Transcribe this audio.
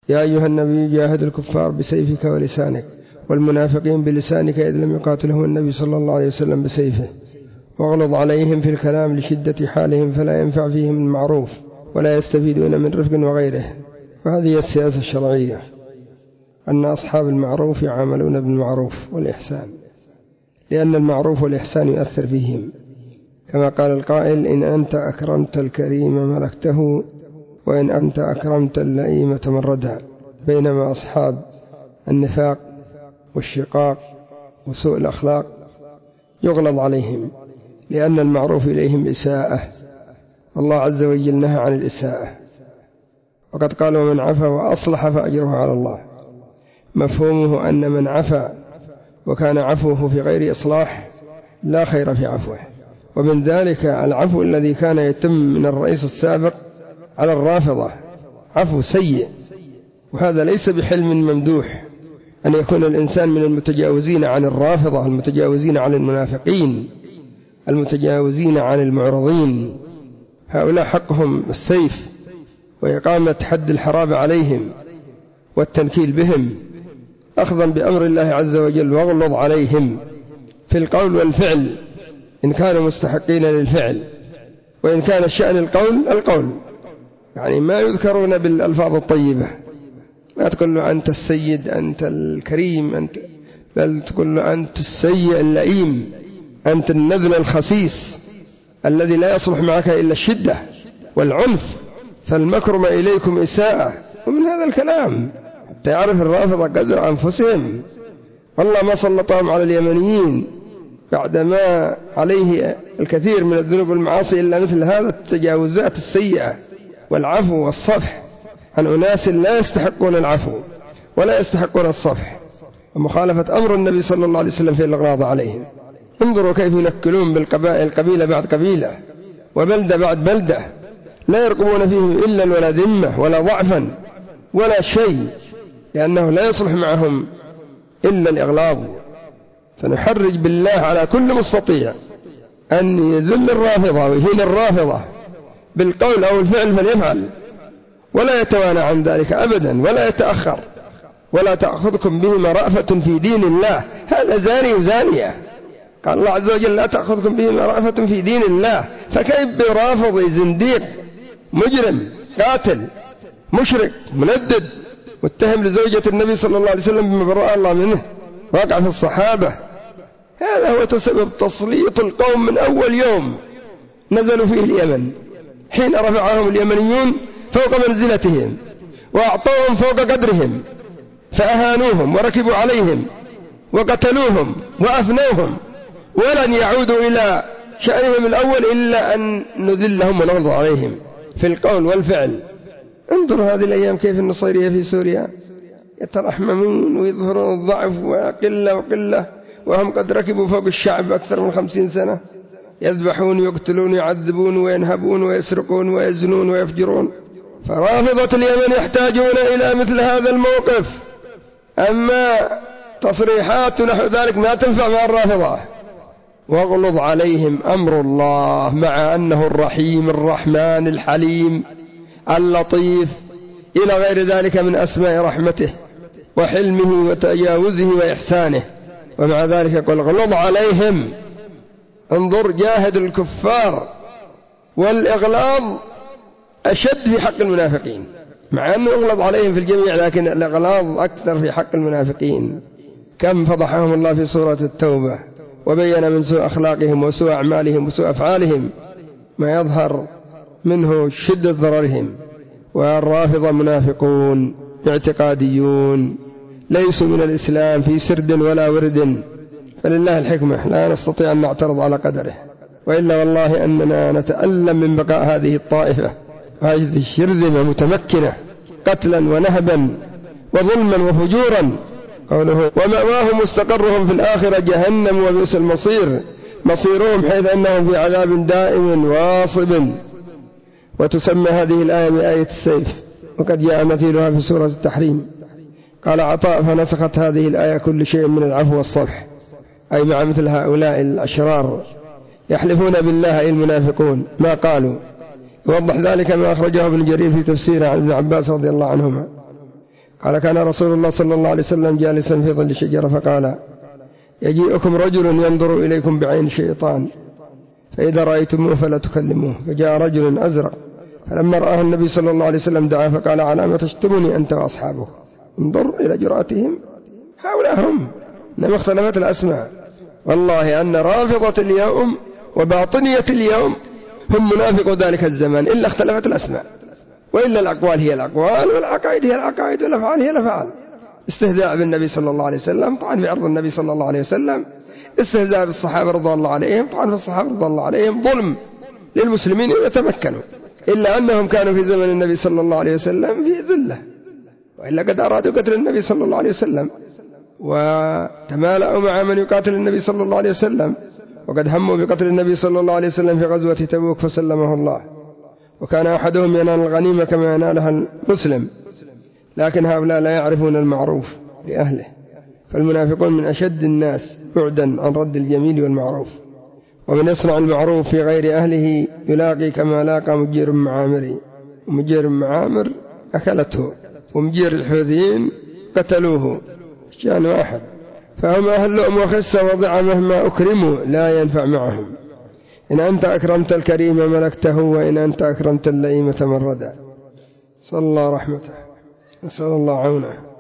يا أيها النبي جاهد الكفار بسيفك ولسانك والمنافقين بلسانك إذ لم يقاتلهم النبي صلى الله عليه وسلم بسيفه، واغلظ عليهم في الكلام لشدة حالهم فلا ينفع فيهم المعروف ولا يستفيدون من رفق وغيره. وهذه السياسة الشرعية، أن أصحاب المعروف يعاملون بالمعروف والإحسان، لأن المعروف والإحسان يؤثر فيهم، كما قال القائل: إن أنت أكرمت الكريم ملكته وإن أنت أكرمت اللئيم تمردا. بينما أصحاب النفاق والشقاق وسوء الأخلاق يغلظ عليهم، لأن المعروف إليهم إساءة، الله عز وجل نهى عن الإساءة، وقد قال: ومن عفا وأصلح فأجره على الله. مفهومه أن من عفا وكان عفوه في غير إصلاح لا خير في عفوه. ومن ذلك العفو الذي كان يتم من الرئيس السابق على الرافضة، عفو سيء، وهذا ليس بحلم ممدوح أن يكون الإنسان من المتجاوزين عن الرافضة، المتجاوزين عن المنافقين، المتجاوزين عن المعرضين. هؤلاء حقهم السيف وإقامة حد الحراب عليهم والتنكيل بهم أخذا بأمر الله عز وجل، واغلظ عليهم في القول والفعل إن كانوا مستحقين للفعل، وإن كان الشأن القول، يعني ما يذكرون بالألفاظ الطيبة، ما تقول له أنت السيد أنت الكريم أنت، بل تقول له أنت السيء اللئيم، أنت النذل الخسيس الذي لا يصلح معك إلا الشدة والعنف، فالمكرم إليكم إساءة. ومن هذا الكلام حتى يعرف الرافضة قدر أنفسهم. والله ما سلطهم على اليمنيين بعدما عليه الكثير من الذنوب والمعاصي إلا مثل هذا التجاوزات السيئة والعفو والصفح عن أناس لا يستحقون العفو ولا يستحقون الصفح، ومخالفة أمر النبي صلى الله عليه وسلم في الإغلاظ عليهم. انظروا كيف ينكلون بالقبائل، قبيلة بعد قبيلة وبلدة بعد بلدة، لا يرقبون فيهم إلا ولا ذمة ولا ضعفا ولا شيء، لأنه لا يصلح معهم إلا الإغلاظ. فنحرج بالله على كل مستطيع أن يذل الرافضة ويهين الرافضة بالقول أو الفعل فليفعل، ولا يتوانى عن ذلك أبدا ولا يتأخر. ولا تأخذكم بهما رأفة في دين الله، هذا زاني وزانية، قال الله عز وجل: لا تأخذكم بهما رأفة في دين الله. فكيف برافض زنديق مجرم قاتل مشرك مندد متهم لزوجة النبي صلى الله عليه وسلم بما برأ الله منه، واقع في الصحابة؟ هذا هو تسبب تسليط القوم من أول يوم نزلوا فيه اليمن، حين رفعهم اليمنيون فوق منزلتهم وأعطوهم فوق قدرهم، فأهانوهم وركبوا عليهم وقتلوهم وأفنوهم، ولن يعودوا إلى شأنهم الأول إلا أن نذلهم ونغلظ عليهم في القول والفعل. انظر هذه الأيام كيف النصيرية في سوريا يترحمون ويظهرون الضعف وقلة، وهم قد ركبوا فوق الشعب أكثر من 50 سنة، يذبحون ويقتلون ويعذبون وينهبون ويسرقون ويزنون ويفجرون. فرافضة اليمن يحتاجون إلى مثل هذا الموقف، أما تصريحات نحو ذلك ما تنفع مع الرافضة. واغلظ عليهم أمر الله، مع أنه الرحيم الرحمن الحليم اللطيف إلى غير ذلك من أسماء رحمته وحلمه وتجاوزه وإحسانه، ومع ذلك يقول اغلظ عليهم. انظر، جاهد الكفار، والإغلاظ أشد في حق المنافقين، مع أنه اغلظ عليهم في الجميع، لكن الإغلاظ أكثر في حق المنافقين. كم فضحهم الله في سورة التوبة وبين من سوء أخلاقهم وسوء أعمالهم وسوء أفعالهم ما يظهر منه شدة ضررهم. والرافضة منافقون اعتقاديون ليسوا من الإسلام في سرد ولا ورد، فلله الحكمة لا نستطيع أن نعترض على قدره، وإلا والله أننا نتألم من بقاء هذه الطائفة وهذه الشرذمة متمكنة قتلا ونهبا وظلما وفجورا. قوله ومأواهم مستقرهم في الآخرة جهنم وبئس المصير، مصيرهم حيث أنهم في عذاب دائم واصب. وتسمى هذه الآية بآية السيف، وقد جاء مثيلها في سورة التحريم. قال عطاء فنسخت هذه الآية كل شيء من العفو والصفح، أي مع مثل هؤلاء الأشرار يحلفون بالله المنافقون ما قالوا. يوضح ذلك ما أخرجه ابن جرير في تفسيره عن ابن عباس رضي الله عنهما قال كان رسول الله صلى الله عليه وسلم جالسا في ظل شجرة فقال يجيئكم رجل ينظر إليكم بعين شيطان فإذا رأيتموه فلا تكلموه. فجاء رجل أزرق فلما رآه النبي صلى الله عليه وسلم دعا فقال على ما تشتمني أنت وأصحابه. انظر إلى جرأتهم، هؤلاء هم، إنما اختلفت الأسماء. والله أن رافضة اليوم وباطنية اليوم هم منافقوا ذلك الزمان، إلا اختلفت الأسماء، وإلا الأقوال هي الأقوال والعقائد هي العقائد والأفعال هي الأفعال. استهزاء بالنبي صلى الله عليه وسلم، طعن في عرض النبي صلى الله عليه وسلم، استهزاء بالصحابة رضوان الله عليهم، طعن في الصحابة رضوان الله عليهم، ظلم للمسلمين إذا تمكنوا، إلا أنهم كانوا في زمن النبي صلى الله عليه وسلم في ذلة، وإلا قد أرادوا قتل النبي صلى الله عليه وسلم وتمالأوا مع من يقاتل النبي صلى الله عليه وسلم، وقد هموا بقتل النبي صلى الله عليه وسلم في غزوة تبوك فسلمه الله، وكان أحدهم ينال الغنيمة كما ينالها المسلم، لكن هؤلاء لا يعرفون المعروف لأهله، فالمنافقون من أشد الناس بعدا عن رد الجميل والمعروف. ومن يصنع المعروف في غير أهله يلاقي كما لاقى مجير معامري، ومجير معامر أكلته، ومجير الحوثيين قتلوه، شان واحد. فهم أهل لؤم وخسة وضع مهما أكرموا لا ينفع معهم. إن أنت أكرمت الكريم ملكته، وإن أنت أكرمت اللئيم تمردا. صلى الله رحمته، نسأل الله عونه.